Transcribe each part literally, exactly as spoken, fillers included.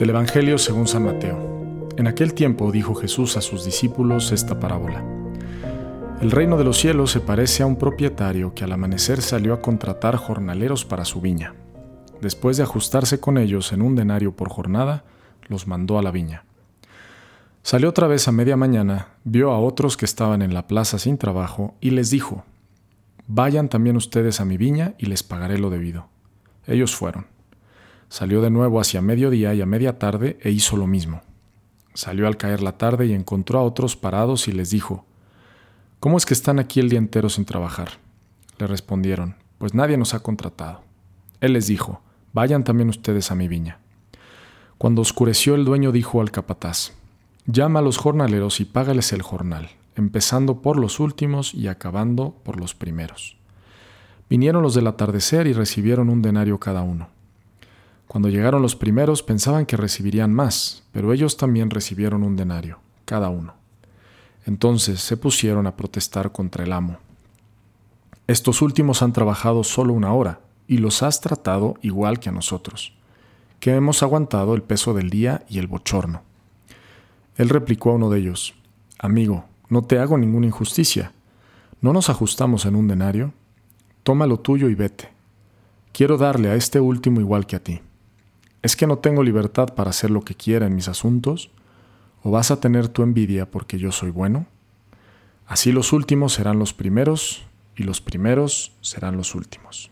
Del Evangelio según San Mateo. En aquel tiempo dijo Jesús a sus discípulos esta parábola. El reino de los cielos se parece a un propietario que al amanecer salió a contratar jornaleros para su viña. Después de ajustarse con ellos en un denario por jornada, los mandó a la viña. Salió otra vez a media mañana, vio a otros que estaban en la plaza sin trabajo y les dijo: «Vayan también ustedes a mi viña y les pagaré lo debido». Ellos fueron. Salió de nuevo hacia mediodía y a media tarde e hizo lo mismo. Salió al caer la tarde y encontró a otros parados y les dijo: «¿Cómo es que están aquí el día entero sin trabajar?». Le respondieron: «Pues nadie nos ha contratado». Él les dijo: «Vayan también ustedes a mi viña». Cuando oscureció, el dueño dijo al capataz: «Llama a los jornaleros y págales el jornal, empezando por los últimos y acabando por los primeros». Vinieron los del atardecer y recibieron un denario cada uno. Cuando llegaron los primeros pensaban que recibirían más, pero ellos también recibieron un denario, cada uno. Entonces se pusieron a protestar contra el amo. «Estos últimos han trabajado solo una hora y los has tratado igual que a nosotros, que hemos aguantado el peso del día y el bochorno». Él replicó a uno de ellos: «Amigo, no te hago ninguna injusticia. ¿No nos ajustamos en un denario? Toma lo tuyo y vete. Quiero darle a este último igual que a ti. ¿Es que no tengo libertad para hacer lo que quiera en mis asuntos? ¿O vas a tener tu envidia porque yo soy bueno? Así los últimos serán los primeros y los primeros serán los últimos».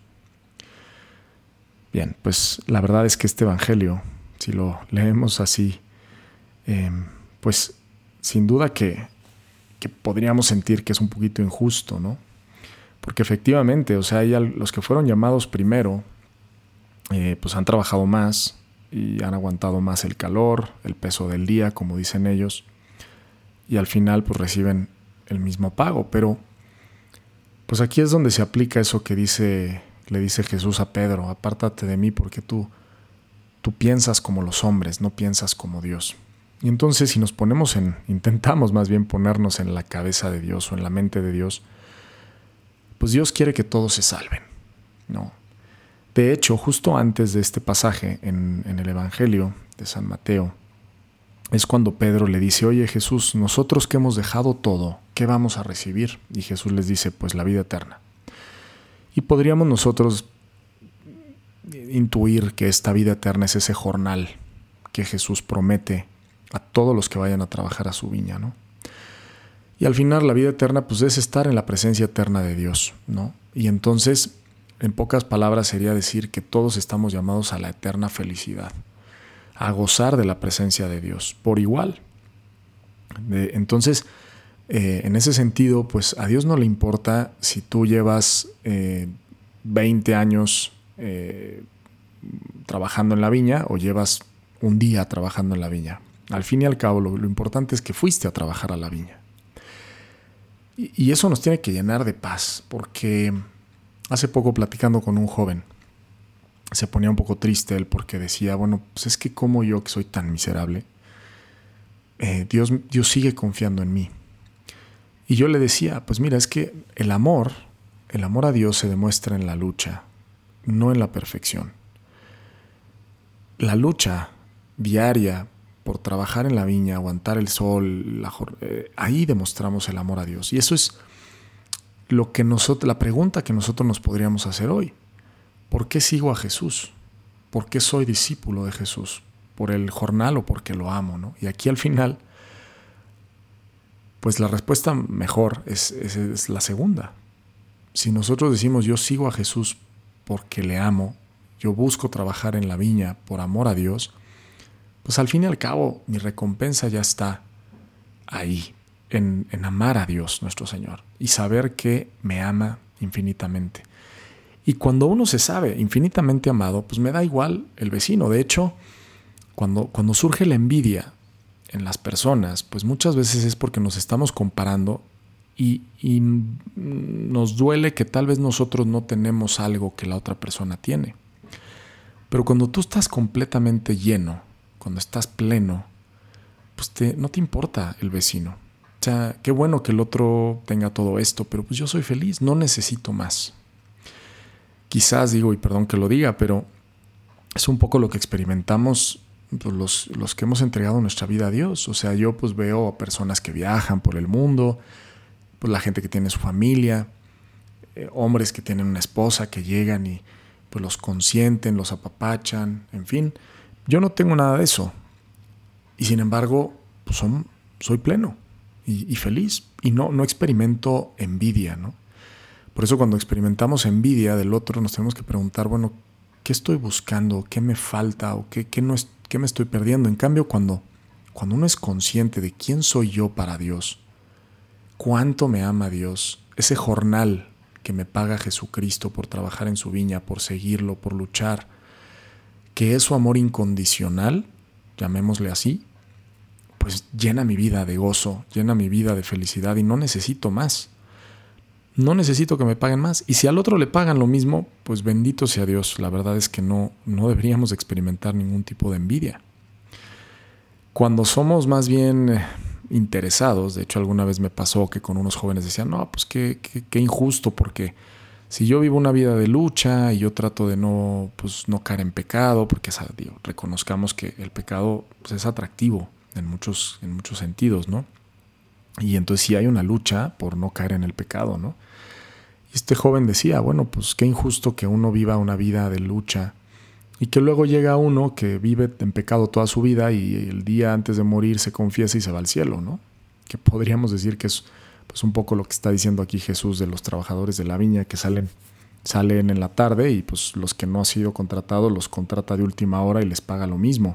Bien, pues la verdad es que este evangelio, si lo leemos así, eh, pues sin duda que, que podríamos sentir que es un poquito injusto, ¿no? Porque efectivamente, o sea, hay los que fueron llamados primero, eh, pues han trabajado más y han aguantado más el calor, el peso del día, como dicen ellos, y al final pues reciben el mismo pago. Pero pues aquí es donde se aplica eso que dice, le dice Jesús a Pedro: «Apártate de mí porque tú, tú piensas como los hombres, no piensas como Dios». Y entonces si nos ponemos en, intentamos más bien ponernos en la cabeza de Dios o en la mente de Dios, pues Dios quiere que todos se salven, ¿no? De hecho, justo antes de este pasaje en, en el Evangelio de San Mateo, es cuando Pedro le dice: «Oye Jesús, nosotros que hemos dejado todo, ¿qué vamos a recibir?». Y Jesús les dice: «Pues la vida eterna». Y podríamos nosotros intuir que esta vida eterna es ese jornal que Jesús promete a todos los que vayan a trabajar a su viña, ¿no? Y al final la vida eterna pues es estar en la presencia eterna de Dios, ¿no? Y entonces, en pocas palabras, sería decir que todos estamos llamados a la eterna felicidad, a gozar de la presencia de Dios por igual. De, entonces, eh, en ese sentido, pues a Dios no le importa si tú llevas eh, veinte años eh, trabajando en la viña o llevas un día trabajando en la viña. Al fin y al cabo, lo, lo importante es que fuiste a trabajar a la viña. Y, y eso nos tiene que llenar de paz, porque hace poco, platicando con un joven, se ponía un poco triste él porque decía: bueno, pues es que como yo, que soy tan miserable, eh, Dios, Dios sigue confiando en mí. Y yo le decía: pues mira, es que el amor, el amor a Dios se demuestra en la lucha, no en la perfección. La lucha diaria por trabajar en la viña, aguantar el sol, la, eh, ahí demostramos el amor a Dios. Y eso es lo que nosotros, la pregunta que nosotros nos podríamos hacer hoy. ¿Por qué sigo a Jesús? ¿Por qué soy discípulo de Jesús? ¿Por el jornal o porque lo amo, ¿no? Y aquí al final, pues la respuesta mejor es, es, es la segunda. Si nosotros decimos: yo sigo a Jesús porque le amo, yo busco trabajar en la viña por amor a Dios, pues al fin y al cabo mi recompensa ya está ahí, en, en amar a Dios nuestro Señor y saber que me ama infinitamente. Y cuando uno se sabe infinitamente amado, pues me da igual el vecino. De hecho, cuando, cuando surge la envidia en las personas, pues muchas veces es porque nos estamos comparando y, y nos duele que tal vez nosotros no tenemos algo que la otra persona tiene. Pero cuando tú estás completamente lleno, cuando estás pleno, pues te, no te importa el vecino. O sea, qué bueno que el otro tenga todo esto, pero pues yo soy feliz, no necesito más. Quizás digo, y perdón que lo diga, pero es un poco lo que experimentamos pues los, los que hemos entregado nuestra vida a Dios. O sea, yo pues veo a personas que viajan por el mundo, pues la gente que tiene su familia, eh, hombres que tienen una esposa que llegan y pues los consienten, los apapachan, en fin. Yo no tengo nada de eso. Y sin embargo, pues son, soy pleno y, y feliz. Y no, no experimento envidia, ¿no? Por eso cuando experimentamos envidia del otro nos tenemos que preguntar, bueno, ¿qué estoy buscando? ¿Qué me falta? ¿O qué, qué, no es, qué me estoy perdiendo? En cambio, cuando, cuando uno es consciente de quién soy yo para Dios, cuánto me ama Dios, ese jornal que me paga Jesucristo por trabajar en su viña, por seguirlo, por luchar, que es su amor incondicional, llamémosle así, pues llena mi vida de gozo, llena mi vida de felicidad y no necesito más. No necesito que me paguen más. Y si al otro le pagan lo mismo, pues bendito sea Dios. La verdad es que no, no deberíamos experimentar ningún tipo de envidia. Cuando somos más bien eh, interesados, de hecho alguna vez me pasó que con unos jóvenes decían, no, pues qué, qué, qué injusto, porque si yo vivo una vida de lucha y yo trato de no, pues, no caer en pecado, porque digo, reconozcamos que el pecado pues, es atractivo en muchos, en muchos sentidos, ¿no? Y entonces sí hay una lucha por no caer en el pecado, ¿no? Y este joven decía, bueno, pues qué injusto que uno viva una vida de lucha y que luego llega uno que vive en pecado toda su vida y el día antes de morir se confiesa y se va al cielo, ¿no? Que podríamos decir que es pues un poco lo que está diciendo aquí Jesús de los trabajadores de la viña que salen, salen en la tarde y pues los que no han sido contratados los contrata de última hora y les paga lo mismo.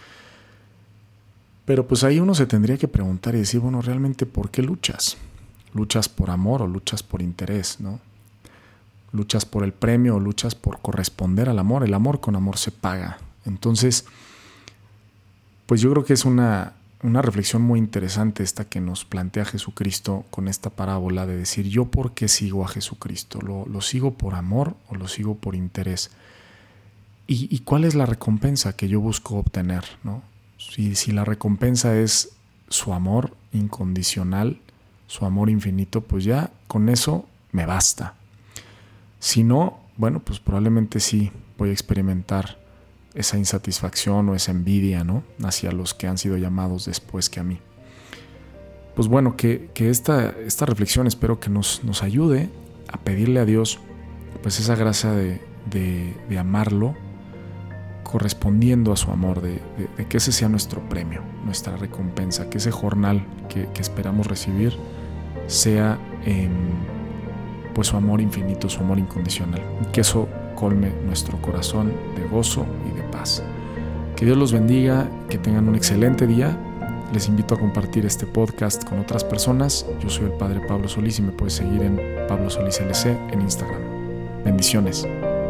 Pero pues ahí uno se tendría que preguntar y decir, bueno, ¿realmente por qué luchas? ¿Luchas por amor o luchas por interés, no? ¿Luchas por el premio o luchas por corresponder al amor? El amor con amor se paga. Entonces, pues yo creo que es una, una reflexión muy interesante esta que nos plantea Jesucristo con esta parábola de decir, ¿yo por qué sigo a Jesucristo? ¿Lo, lo sigo por amor o lo sigo por interés? ¿Y, y cuál es la recompensa que yo busco obtener, no? Si, si la recompensa es su amor incondicional, su amor infinito, pues ya con eso me basta. Si no, bueno, pues probablemente sí voy a experimentar esa insatisfacción o esa envidia, ¿no? Hacia los que han sido llamados después que a mí. Pues bueno, que, que esta, esta reflexión espero que nos, nos ayude a pedirle a Dios pues esa gracia de, de, de amarlo, correspondiendo a su amor, de, de, de que ese sea nuestro premio, nuestra recompensa, que ese jornal que, que esperamos recibir sea en pues su amor infinito, su amor incondicional, y que eso colme nuestro corazón de gozo y de paz. Que Dios los bendiga, que tengan un excelente día. Les invito a compartir este podcast con otras personas. Yo soy el Padre Pablo Solís y me puedes seguir en Pablo Solís L C en Instagram. Bendiciones.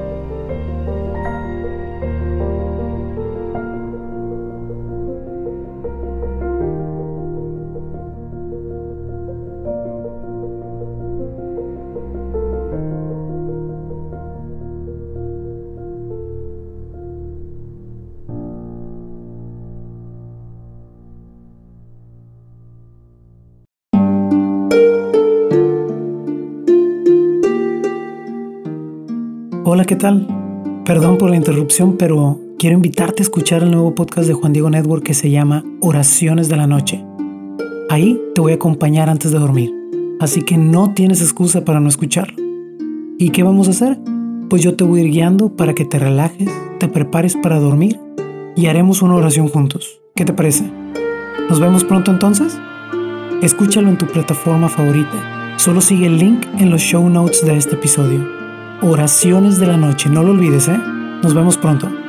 Hola, ¿qué tal? Perdón por la interrupción, pero quiero invitarte a escuchar el nuevo podcast de Juan Diego Network que se llama Oraciones de la Noche. Ahí te voy a acompañar antes de dormir, así que no tienes excusa para no escucharlo. ¿Y qué vamos a hacer? Pues yo te voy a ir guiando para que te relajes, te prepares para dormir y haremos una oración juntos. ¿Qué te parece? ¿Nos vemos pronto entonces? Escúchalo en tu plataforma favorita. Solo sigue el link en los show notes de este episodio. Oraciones de la Noche, no lo olvides, ¿eh? Nos vemos pronto.